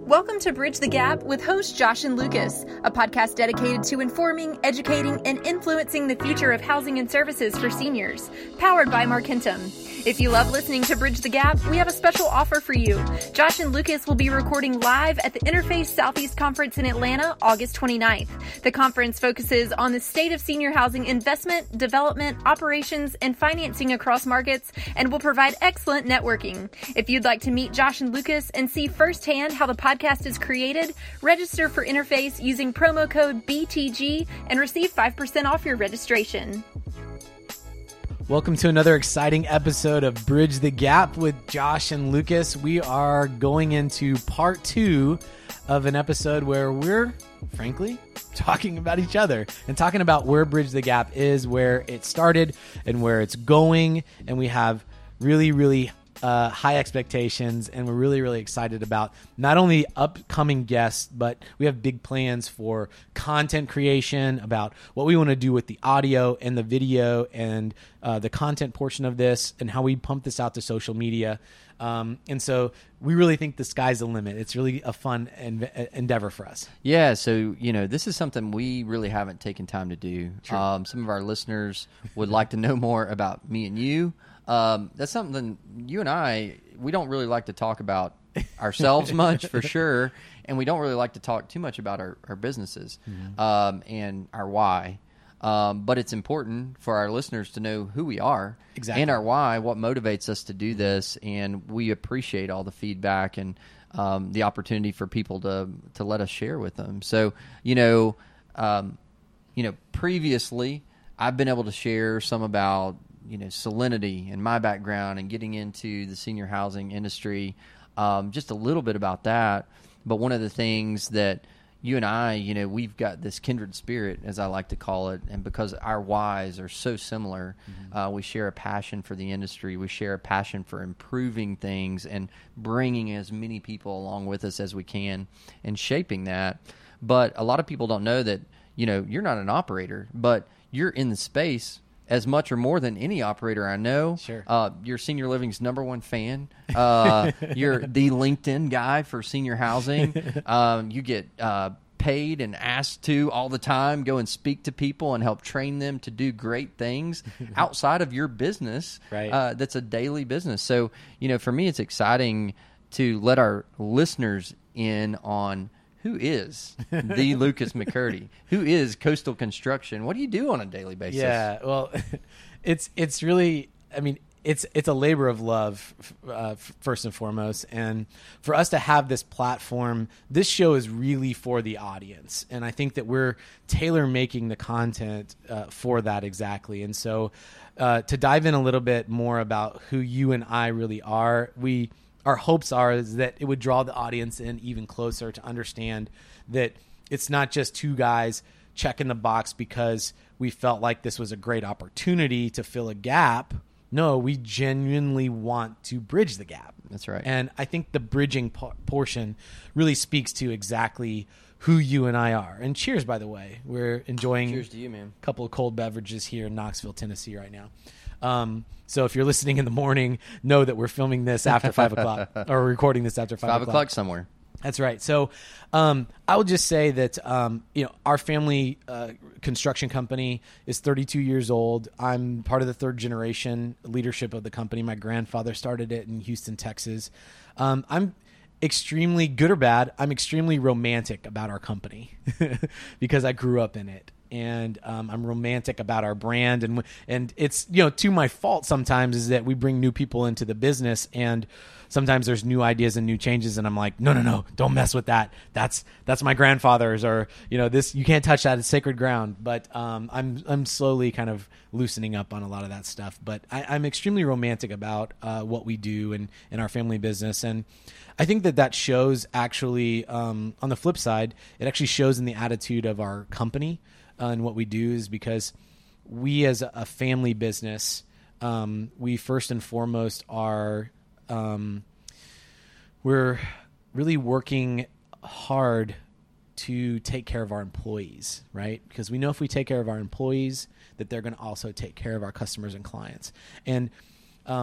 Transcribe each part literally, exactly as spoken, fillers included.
Welcome to Bridge the Gap with host Josh and Lucas, a podcast dedicated to informing, educating, and influencing the future of housing and services for seniors, powered by Markentum. If you love listening to Bridge the Gap, we have a special offer for you. Josh and Lucas will be recording live at the Interface Southeast Conference in Atlanta, August twenty-ninth. The conference focuses on the state of senior housing investment, development, operations, and financing across markets, and will provide excellent networking. If you'd like to meet Josh and Lucas and see firsthand how the podcast is created, register for Interface using promo code B T G and receive five percent off your registration. Welcome to another exciting episode of Bridge the Gap with Josh and Lucas. We are going into part two of an episode where we're, frankly, talking about each other and talking about where Bridge the Gap is, where it started, and where it's going. And we have really, really uh, high expectations, and we're really, really excited about not only upcoming guests, but we have big plans for content creation, about what we want to do with the audio and the video and uh, the content portion of this, and how we pump this out to social media. Um, and so we really think the sky's the limit. It's really a fun en- endeavor for us. Yeah, so, you know, this is something we really haven't taken time to do. Sure. Um, some of our listeners would like to know more about me and you. Um, that's something you and I, we don't really like to talk about ourselves much, for sure, and we don't really like to talk too much about our, our businesses mm-hmm. um, and our why. Um, but it's important for our listeners to know who we are exactly. and our why, what motivates us to do this, and we appreciate all the feedback and um, the opportunity for people to to let us share with them. So, you know, um, you know, previously I've been able to share some about, you know, Salinity and my background and getting into the senior housing industry, um, just a little bit about that. But one of the things that you and I, you know, we've got this kindred spirit, as I like to call it, and because our whys are so similar, mm-hmm. uh, we share a passion for the industry. We share a passion for improving things and bringing as many people along with us as we can and shaping that. But a lot of people don't know that, you know, you're not an operator, but you're in the space as much or more than any operator I know. Sure. Uh, you're Senior Living's number one fan. Uh, you're the LinkedIn guy for senior housing. Um, you get uh, paid and asked to all the time, go and speak to people and help train them to do great things outside of your business. Right. Uh, that's a daily business. So, you know, for me, it's exciting to let our listeners in on who is the Lucas McCurdy? Who is Coastal Construction? What do you do on a daily basis? Yeah, well, it's it's really, I mean, it's it's a labor of love, uh, first and foremost. And for us to have this platform, this show is really for the audience. And I think that we're tailor-making the content uh, for that exactly. And so uh, to dive in a little bit more about who you and I really are, we... our hopes are is that it would draw the audience in even closer to understand that it's not just two guys checking the box because we felt like this was a great opportunity to fill a gap. No, we genuinely want to bridge the gap. That's right. And I think the bridging po- portion really speaks to exactly who you and I are. And cheers, by the way. We're enjoying cheers to you, man. A couple of cold beverages here in Knoxville, Tennessee right now. Um, so if you're listening in the morning, know that we're filming this after five o'clock or recording this after five, five o'clock. o'clock somewhere. That's right. So um, I will just say that um, you know our family uh, construction company is thirty-two years old. I'm part of the third generation leadership of the company. My grandfather started it in Houston, Texas. Um, I'm extremely, good or bad, I'm extremely romantic about our company because I grew up in it. And um, I'm romantic about our brand, and and it's, you know, to my fault sometimes is that we bring new people into the business, and sometimes there's new ideas and new changes, and I'm like, no, no, no, don't mess with that. That's that's my grandfather's, or you know, this, you can't touch that. It's sacred ground. But um, I'm I'm slowly kind of loosening up on a lot of that stuff. But I, I'm extremely romantic about uh, what we do and in our family business, and I think that that shows actually um, on the flip side, it actually shows in the attitude of our company. Uh, and what we do is because we as a family business, um, we first and foremost are, um, we're really working hard to take care of our employees, right? Because we know if we take care of our employees, that they're going to also take care of our customers and clients. And um,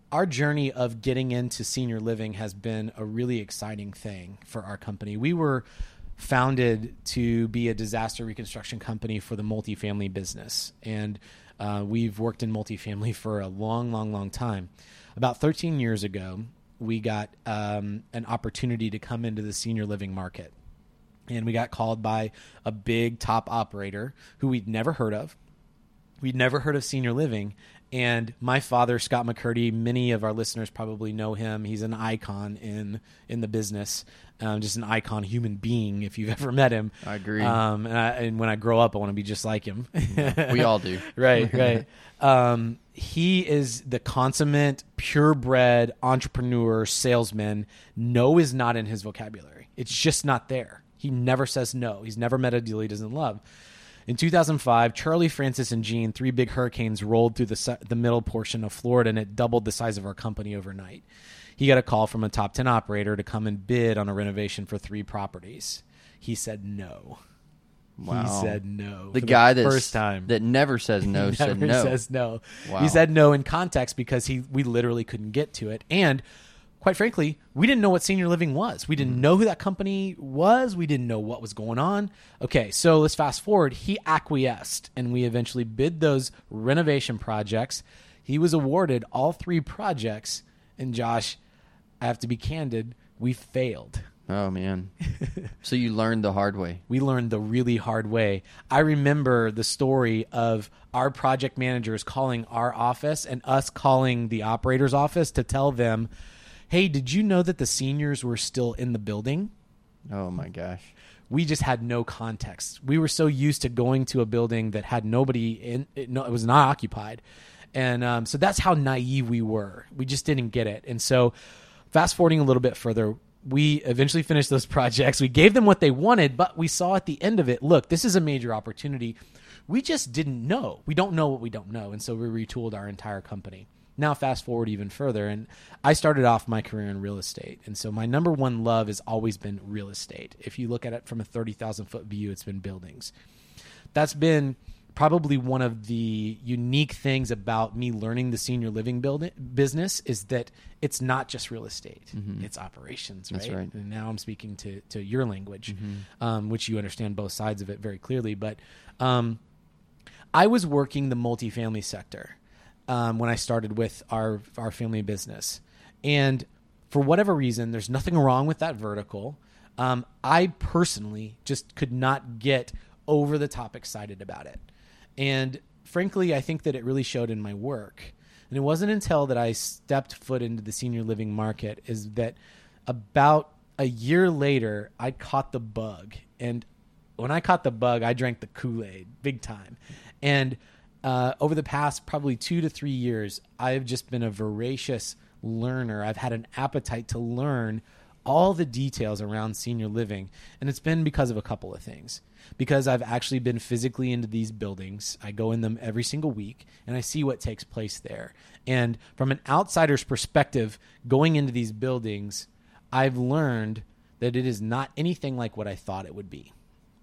our journey of getting into senior living has been a really exciting thing for our company. We were founded to be a disaster reconstruction company for the multifamily business. And uh, we've worked in multifamily for a long, long, long time. About thirteen years ago, we got um, an opportunity to come into the senior living market. And we got called by a big top operator who we'd never heard of. We'd never heard of senior living. And my father, Scott McCurdy, many of our listeners probably know him. He's an icon in in the business, um, just an icon human being if you've ever met him. I agree. Um, and, I, and when I grow up, I want to be just like him. We all do. Right, right. Um, he is the consummate, purebred entrepreneur, salesman. No is not in his vocabulary. It's just not there. He never says no. He's never met a deal he doesn't love. In two thousand five, Charlie, Francis, and Gene, three big hurricanes rolled through the the middle portion of Florida, and it doubled the size of our company overnight. He got a call from a top ten operator to come and bid on a renovation for three properties. He said no. Wow. He said no. The for guy the that's, first time that never says no he said never no. says no. Wow. He said no in context because he we literally couldn't get to it. And quite frankly, we didn't know what senior living was. We didn't know who that company was. We didn't know what was going on. Okay, so let's fast forward. He acquiesced, and we eventually bid those renovation projects. He was awarded all three projects. And Josh, I have to be candid, we failed. Oh, man. So you learned the hard way. We learned the really hard way. I remember the story of our project managers calling our office and us calling the operator's office to tell them, hey, did you know that the seniors were still in the building? Oh, my gosh. We just had no context. We were so used to going to a building that had nobody in it. No, it was not occupied. And um, so that's how naive we were. We just didn't get it. And so fast forwarding a little bit further, we eventually finished those projects. We gave them what they wanted, but we saw at the end of it, look, this is a major opportunity. We just didn't know. We don't know what we don't know. And so we retooled our entire company. Now fast forward even further, and I started off my career in real estate. And so my number one love has always been real estate. If you look at it from a thirty thousand foot view, it's been buildings. That's been probably one of the unique things about me learning the senior living building business is that it's not just real estate. Mm-hmm. It's operations, right? That's right. And now I'm speaking to, to your language, mm-hmm. um, which you understand both sides of it very clearly. But um, I was working the multifamily sector um, when I started with our, our family business. And for whatever reason, there's nothing wrong with that vertical. Um, I personally just could not get over the top excited about it. And frankly, I think that it really showed in my work. And it wasn't until that I stepped foot into the senior living market is that about a year later, I caught the bug. And when I caught the bug, I drank the Kool-Aid big time. And uh, over the past probably two to three years, I've just been a voracious learner. I've had an appetite to learn all the details around senior living. And it's been because of a couple of things. Because I've actually been physically into these buildings. I go in them every single week, and I see what takes place there. And from an outsider's perspective, going into these buildings, I've learned that it is not anything like what I thought it would be.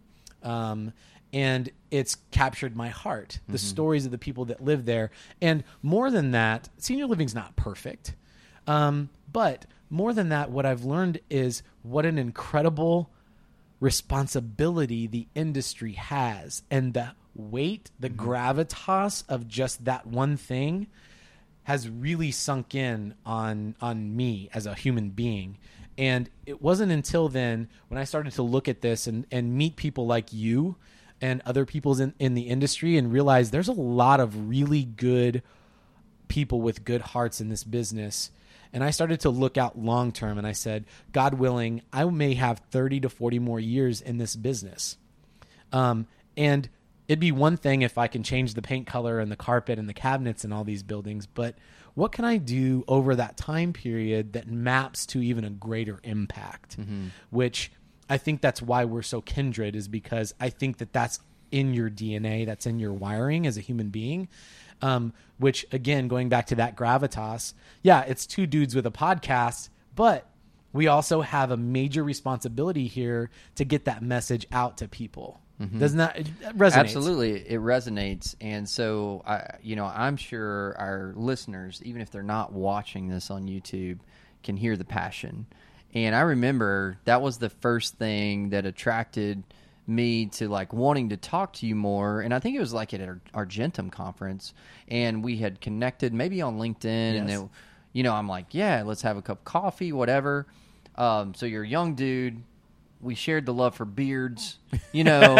Um, and it's captured my heart, the mm-hmm. stories of the people that live there. And more than that, senior living's not perfect. Um, but more than that, what I've learned is what an incredible responsibility the industry has, and the weight, the mm-hmm. gravitas of just that one thing has really sunk in on on me as a human being. And it wasn't until then when I started to look at this and, and meet people like you and other people in, in the industry and realize there's a lot of really good people with good hearts in this business. And I started to look out long term, and I said, God willing, I may have thirty to forty more years in this business. Um, and it'd be one thing if I can change the paint color and the carpet and the cabinets in all these buildings, but what can I do over that time period that maps to even a greater impact? Mm-hmm. Which I think that's why we're so kindred, is because I think that that's in your D N A, that's in your wiring as a human being. Um, which, again, going back to that gravitas, yeah, it's two dudes with a podcast, but we also have a major responsibility here to get that message out to people. Mm-hmm. Doesn't that it resonates? Absolutely, it resonates. And so, I, you know, I'm sure our listeners, even if they're not watching this on YouTube, can hear the passion. And I remember that was the first thing that attracted me to like wanting to talk to you more. And I think it was like at our Argentum conference, and we had connected maybe on LinkedIn, yes. and then, you know, I'm like, yeah, let's have a cup of coffee, whatever. Um, so you're a young dude. We shared the love for beards, you know,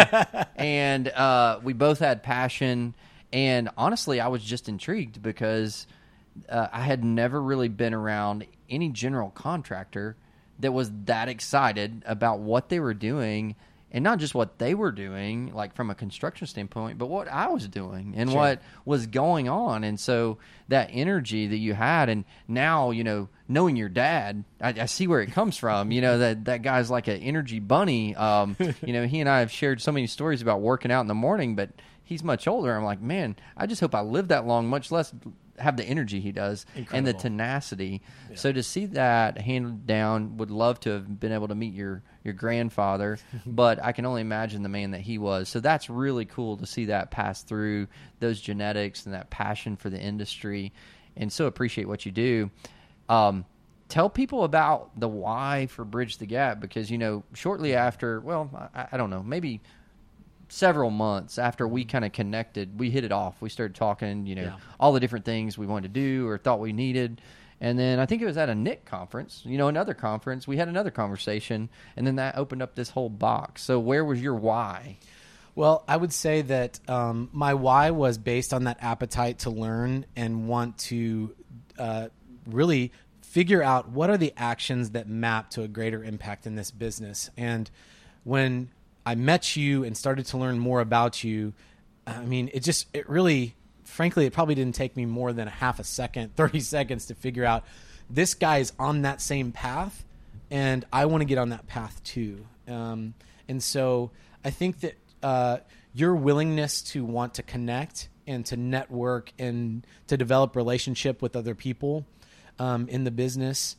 and uh, we both had passion. And honestly, I was just intrigued because uh, I had never really been around any general contractor that was that excited about what they were doing, and not just what they were doing, like from a construction standpoint, but what I was doing and sure. what was going on. And so that energy that you had, and now, you know, knowing your dad, I, I see where it comes from. You know, that that guy's like an energy bunny. Um, you know, he and I have shared so many stories about working out in the morning, but he's much older. I'm like, man, I just hope I live that long, much less have the energy he does. Incredible. And the tenacity. Yeah. So to see that handed down, would love to have been able to meet your, your grandfather, but I can only imagine the man that he was. So that's really cool to see that pass through those genetics and that passion for the industry, and so appreciate what you do. Um, tell people about the why for Bridge the Gap, because, you know, shortly after, well, I, I don't know, maybe several months after we kind of connected, we hit it off. We started talking, you know, yeah. all the different things we wanted to do or thought we needed. And then I think it was at a N I C conference, you know, another conference. We had another conversation, and then that opened up this whole box. So where was your why? Well, I would say that um, my why was based on that appetite to learn and want to uh, really figure out what are the actions that map to a greater impact in this business. And when I met you and started to learn more about you, I mean, it just, it really, frankly, it probably didn't take me more than a half a second, thirty seconds to figure out this guy's on that same path, and I want to get on that path too. Um, and so I think that uh, your willingness to want to connect and to network and to develop relationship with other people um, in the business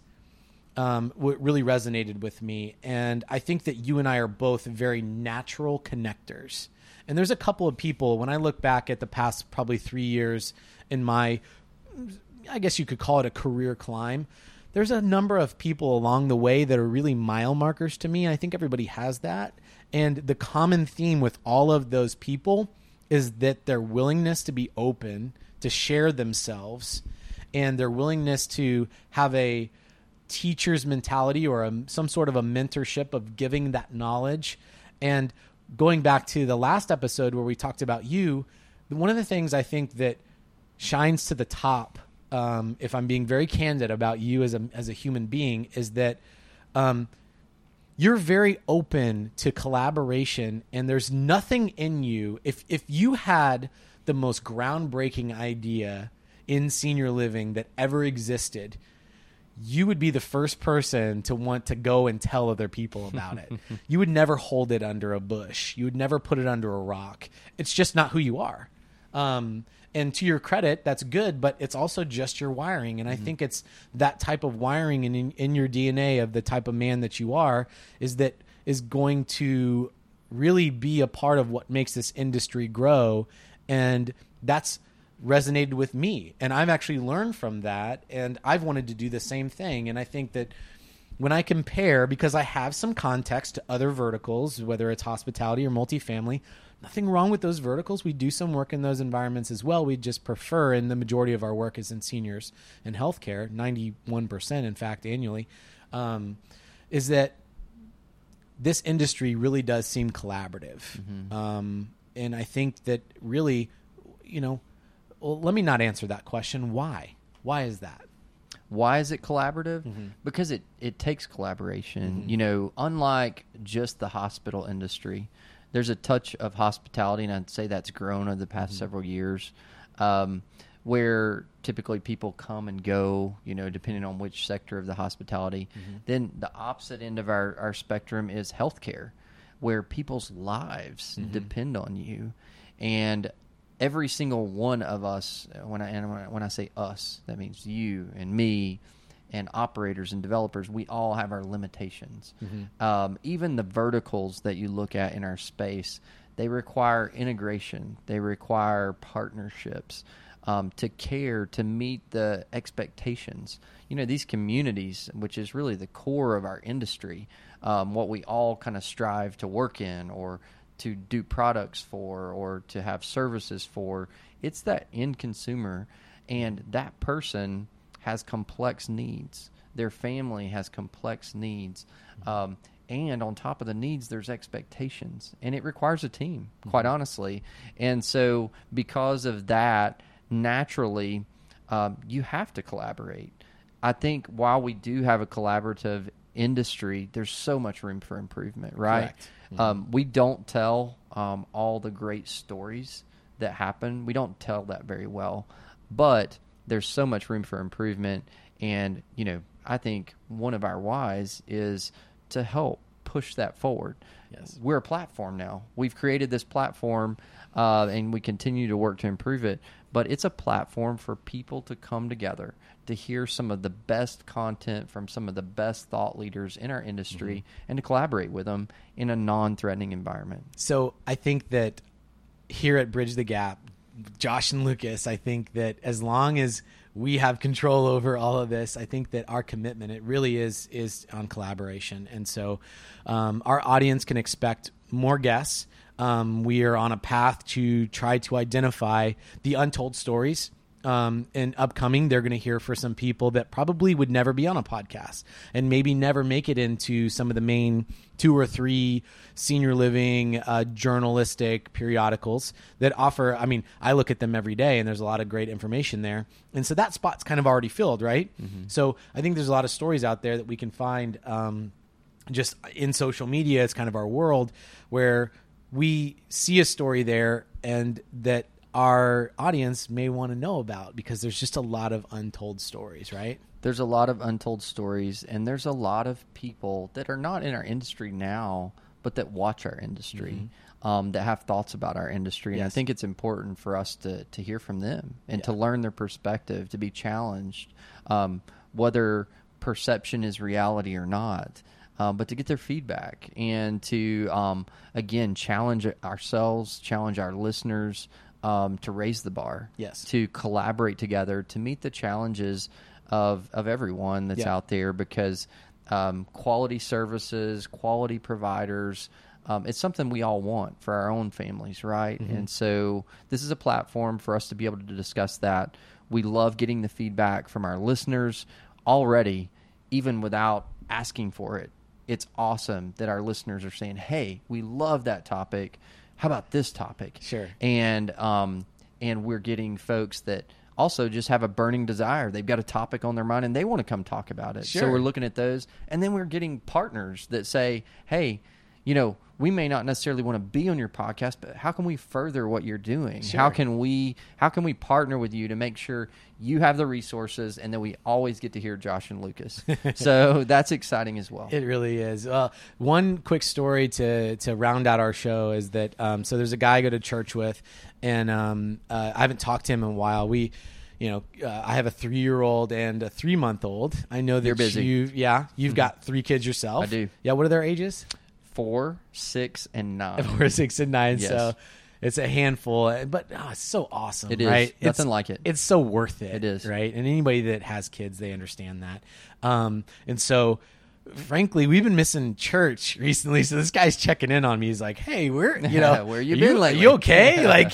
Um, what really resonated with me. And I think that you and I are both very natural connectors. And there's a couple of people, when I look back at the past probably three years in my, I guess you could call it a career climb, there's a number of people along the way that are really mile markers to me. I think everybody has that. And the common theme with all of those people is that their willingness to be open, to share themselves, and their willingness to have a teacher's mentality or a, some sort of a mentorship of giving that knowledge. And going back to the last episode where we talked about you, one of the things I think that shines to the top, um, if I'm being very candid about you as a, as a human being, is that um, you're very open to collaboration, and there's nothing in you. If, if you had the most groundbreaking idea in senior living that ever existed, you would be the first person to want to go and tell other people about it. You would never hold it under a bush. You would never put it under a rock. It's just not who you are. Um, and to your credit, that's good, but it's also just your wiring. And I mm-hmm. think it's that type of wiring in, in, in your D N A of the type of man that you are is that is going to really be a part of what makes this industry grow. And that's resonated with me, and I've actually learned from that, and I've wanted to do the same thing. And I think that when I compare, because I have some context to other verticals, whether it's hospitality or multifamily, nothing wrong with those verticals. We do some work in those environments as well. We just prefer, and the majority of our work is in seniors and healthcare, ninety-one percent in fact annually, um, is that this industry really does seem collaborative. Mm-hmm. Um, and I think that really, you know, well, let me not answer that question. Why? Why is that? Why is it collaborative? Mm-hmm. Because it, it takes collaboration. Mm-hmm. You know, unlike just the hospital industry, there's a touch of hospitality, and I'd say that's grown over the past mm-hmm. several years, um, where typically people come and go, you know, depending on which sector of the hospitality. Mm-hmm. Then the opposite end of our, our spectrum is healthcare, where people's lives mm-hmm. depend on you. And every single one of us, when I, and when I when I say us, that means you and me and operators and developers, we all have our limitations. Mm-hmm. Um, even the verticals that you look at in our space, they require integration. They require partnerships, um, to care, to meet the expectations. You know, these communities, which is really the core of our industry, um, what we all kind of strive to work in or to do products for or to have services for, it's that end consumer. And that person has complex needs. Their family has complex needs. Um, and on top of the needs, there's expectations. And it requires a team, quite mm-hmm. honestly. And so because of that, naturally, um, you have to collaborate. I think while we do have a collaborative industry, there's so much room for improvement, right? Mm-hmm. Um, we don't tell um, all the great stories that happen. We don't tell that very well. But there's so much room for improvement. And, you know, I think one of our whys is to help push that forward. Yes. We're a platform now. We've created this platform, uh, and we continue to work to improve it. But it's a platform for people to come together, to hear some of the best content from some of the best thought leaders in our industry, mm-hmm. and to collaborate with them in a non-threatening environment. So I think that here at Bridge the Gap, Josh and Lucas, I think that as long as we have control over all of this, I think that our commitment, it really is, is on collaboration. And so um, our audience can expect more guests. Um, we are on a path to try to identify the untold stories. Um, and upcoming, they're going to hear for some people that probably would never be on a podcast and maybe never make it into some of the main two or three senior living uh, journalistic periodicals that offer. I mean, I look at them every day and there's a lot of great information there. And so that spot's kind of already filled, right? Mm-hmm. So I think there's a lot of stories out there that we can find um, just in social media. It's kind of our world where we see a story there and that our audience may want to know about because there's just a lot of untold stories, right? There's a lot of untold stories, and there's a lot of people that are not in our industry now, but that watch our industry, mm-hmm. um, that have thoughts about our industry. And yes. I think it's important for us to, to hear from them and yeah. to learn their perspective, to be challenged, um, whether perception is reality or not. Um, but to get their feedback and to, um, again, challenge ourselves, challenge our listeners, um, to raise the bar, yes, to collaborate together, to meet the challenges of of everyone that's yeah. out there, because um, quality services, quality providers, um, it's something we all want for our own families, right? Mm-hmm. And so this is a platform for us to be able to discuss that. We love getting the feedback from our listeners already, even without asking for it. It's awesome that our listeners are saying, hey, we love that topic. How about this topic? Sure. And um, and we're getting folks that also just have a burning desire. They've got a topic on their mind and they want to come talk about it. Sure. So we're looking at those. And then we're getting partners that say, hey, you know, we may not necessarily want to be on your podcast, but how can we further what you're doing? Sure. How can we how can we partner with you to make sure you have the resources and that we always get to hear Josh and Lucas? So that's exciting as well. It really is. Well, one quick story to to round out our show is that um, so there's a guy I go to church with, and um, uh, I haven't talked to him in a while. We, you know, uh, I have a three-year-old and a three-month-old. I know that You're busy. You, yeah, you've Mm-hmm. got three kids yourself. I do. Yeah, what are their ages? Four, six, and nine. Four, six, and nine. Yes. So it's a handful, but oh, it's so awesome. It is. Right? Nothing it's, like it. It's so worth it. It is. Right? And anybody that has kids, they understand that. Um, and so, frankly, we've been missing church recently. So this guy's checking in on me. He's like, "Hey, where you know where you are been you, lately? Are you okay?" Like,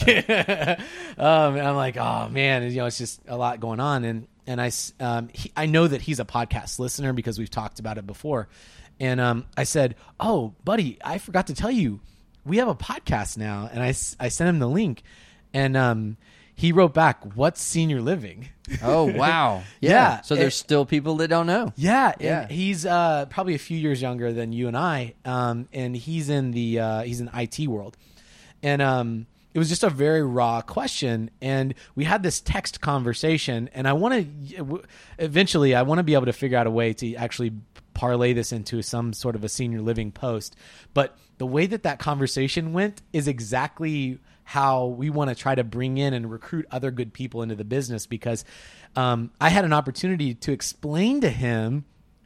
um, and I'm like, "Oh man," and, you know, it's just a lot going on. And and I um, he, I know that he's a podcast listener because we've talked about it before. And um, I said, "Oh, buddy, I forgot to tell you, we have a podcast now." And I, I sent him the link, and um, he wrote back, "What's senior living?" Oh, wow. Yeah. Yeah. So there's it, still people that don't know. Yeah. Yeah. And he's uh, probably a few years younger than you and I, um, and he's in the uh, he's in the I T world. And um, it was just a very raw question, and we had this text conversation, and I want to eventually I want to be able to figure out a way to actually parlay this into some sort of a senior living post. But the way that that conversation went is exactly how we want to try to bring in and recruit other good people into the business, because um, I had an opportunity to explain to him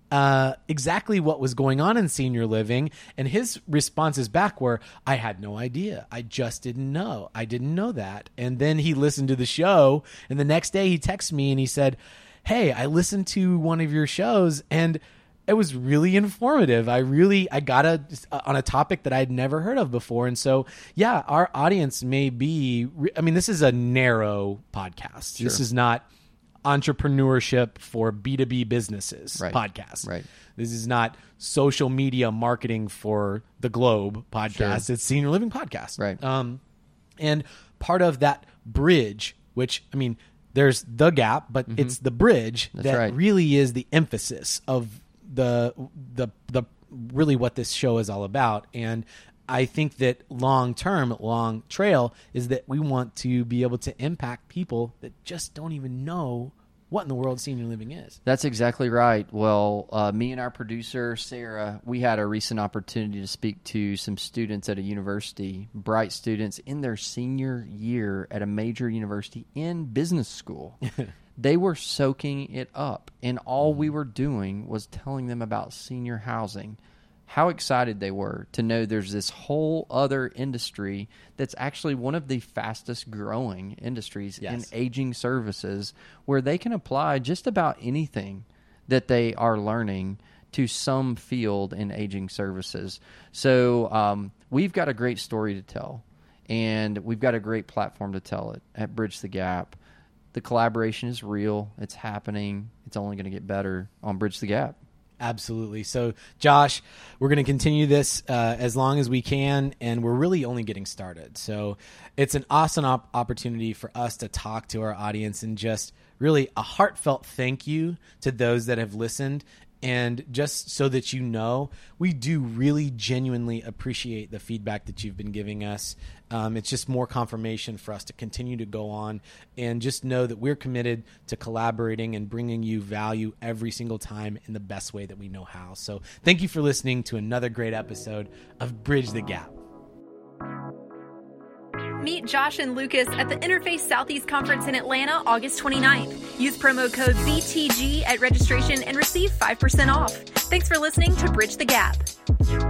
uh, exactly what was going on in senior living. And his responses back were, I had no idea. I just didn't know. I didn't know that. And then he listened to the show. And the next day he texted me and he said, hey, I listened to one of your shows and it was really informative. I really, I got a, on a topic that I'd never heard of before. And so, yeah, our audience may be, I mean, this is a narrow podcast. Sure. This is not entrepreneurship for B two B businesses right. podcast. Right. This is not social media marketing for the globe podcast. Sure. It's senior living podcast. Right. Um, and part of that bridge, which, I mean, there's the gap, but mm-hmm. it's the bridge That's that right. really is the emphasis of the, the, the, really what this show is all about. And I think that long-term, long trail is that we want to be able to impact people that just don't even know what in the world senior living is. That's exactly right. Well, uh, me and our producer, Sarah, we had a recent opportunity to speak to some students at a university, bright students in their senior year at a major university in business school. They were soaking it up, and all we were doing was telling them about senior housing. How excited they were to know there's this whole other industry that's actually one of the fastest growing industries yes. in aging services, where they can apply just about anything that they are learning to some field in aging services. So um, we've got a great story to tell, and we've got a great platform to tell it at Bridge the Gap. The collaboration is real. It's happening. It's only going to get better on Bridge the Gap. Absolutely. So, Josh, we're going to continue this uh, as long as we can, and we're really only getting started. So it's an awesome op- opportunity for us to talk to our audience and just really a heartfelt thank you to those that have listened. And just so that you know, we do really genuinely appreciate the feedback that you've been giving us. Um, it's just more confirmation for us to continue to go on, and just know that we're committed to collaborating and bringing you value every single time in the best way that we know how. So thank you for listening to another great episode of Bridge the Gap. Meet Josh and Lucas at the Interface Southeast Conference in Atlanta, August twenty-ninth. Use promo code B T G at registration and receive five percent off. Thanks for listening to Bridge the Gap.